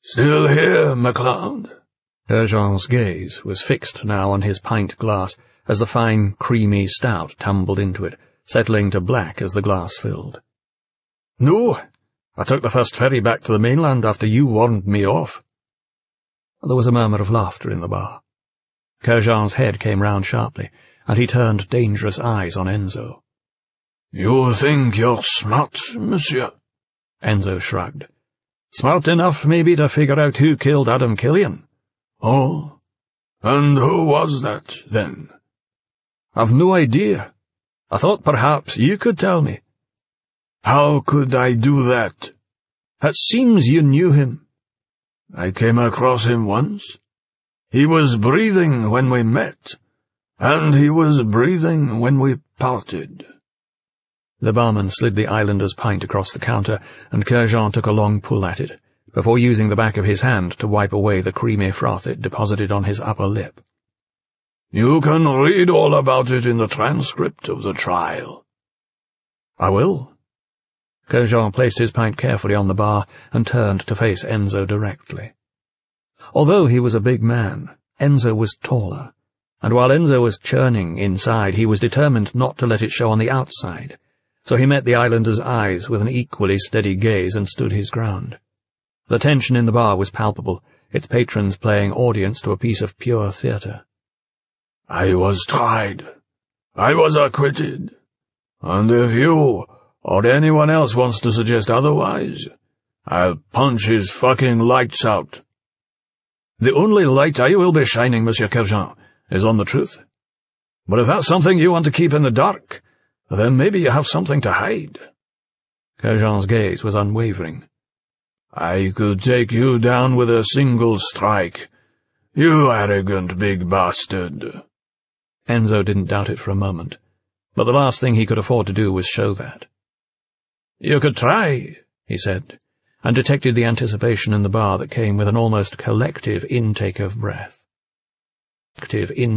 Still here, MacLeod? Kurjan's gaze was fixed now on his pint glass as the fine, creamy stout tumbled into it, settling to black as the glass filled. No, I took the first ferry back to the mainland after you warned me off. There was a murmur of laughter in the bar. Kurjan's head came round sharply, and he turned dangerous eyes on Enzo. You think you're smart, monsieur? Enzo shrugged. Smart enough, maybe, to figure out who killed Adam Killian. Oh, and who was that, then? I've no idea. I thought perhaps you could tell me. How could I do that? It seems you knew him. I came across him once. He was breathing when we met, and he was breathing when we parted. The barman slid the islander's pint across the counter, and Kurjan took a long pull at it, before using the back of his hand to wipe away the creamy froth it deposited on his upper lip. You can read all about it in the transcript of the trial. I will. Kurjan placed his pint carefully on the bar and turned to face Enzo directly. Although he was a big man, Enzo was taller, and while Enzo was churning inside, he was determined not to let it show on the outside, so he met the islander's eyes with an equally steady gaze and stood his ground. The tension in the bar was palpable, its patrons playing audience to a piece of pure theatre. I was tried. I was acquitted. And if you or anyone else wants to suggest otherwise, I'll punch his fucking lights out. The only light I will be shining, Monsieur Kurjan, is on the truth. But if that's something you want to keep in the dark, then maybe you have something to hide. Kurjan's gaze was unwavering. I could take you down with a single strike, you arrogant big bastard. Enzo didn't doubt it for a moment, but the last thing he could afford to do was show that. You could try, he said, and detected the anticipation in the bar that came with an almost collective intake of breath.